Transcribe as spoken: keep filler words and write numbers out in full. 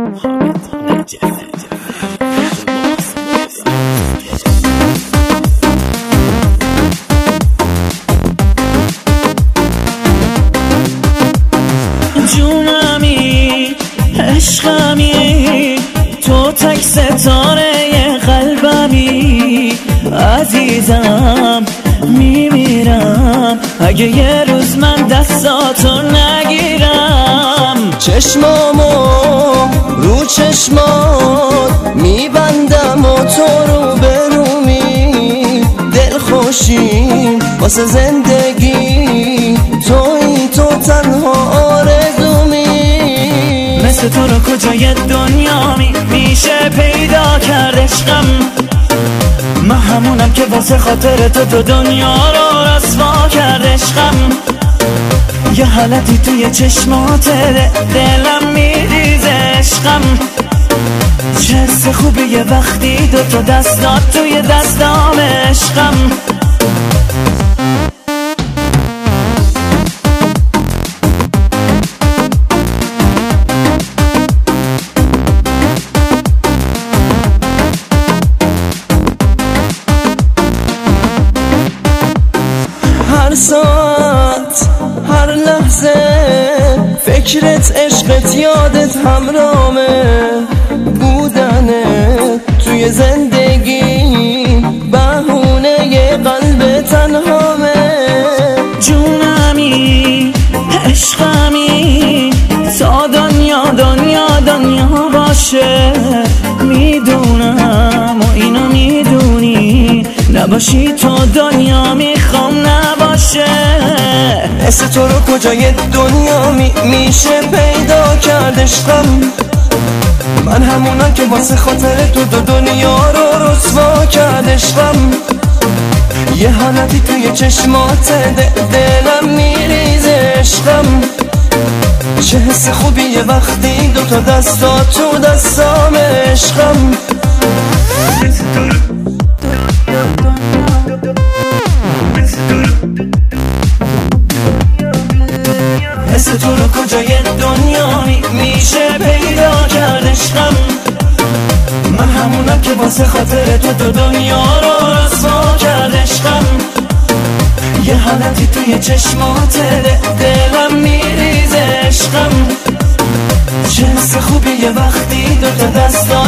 جونمی عشقمی تو تک ستاره قلبمی عزیزم میمیرم اگه یه روز من دستاتو نگیرم. چشمامو رو چشمات میبندم و تو رو برومی دلخوشیم واسه زندگی توی تو تنها آرزومی. مثل تو رو کجای دنیا می میشه پیدا کرد عشقم. من همونم که واسه خاطر تو تو دنیا رو رسوا کرد عشقم. یه حالتی توی چشمات دلم میریزه عشقم. چه حس خوبیه وقتی دو تا دستات توی دستام عشقم. هر ساعت هر لحظه فکرت عشقت یادت همرامه بودنه توی زندگی بهونه ی قلب تنهامه. جونمی عشقمی تا دنیا دنیا دنیا باشه میدونم و اینو میدونی نباشی تو دنیا میخوام نباشه. حس تو رو کجای دنیا می میشه پیدا کرد عشقم. من همونم که واسه خاطر تو دو دنیا رو رسوا کرد عشقم. یه حالتی توی چشمات دلم میریزه عشقم. چه حس خوبیه وقتی دو تا دستا تو دستام عشقم. حس تو رو کجای دنیا می میشه پیدا کرد عشقم. من همونم که واسه خاطر تو دو دنیا رو رسوا کرد عشقم. یه حالتی توی چشمات دلم میریزه عشقم. چه حس خوبیه وقتی دو تا دستا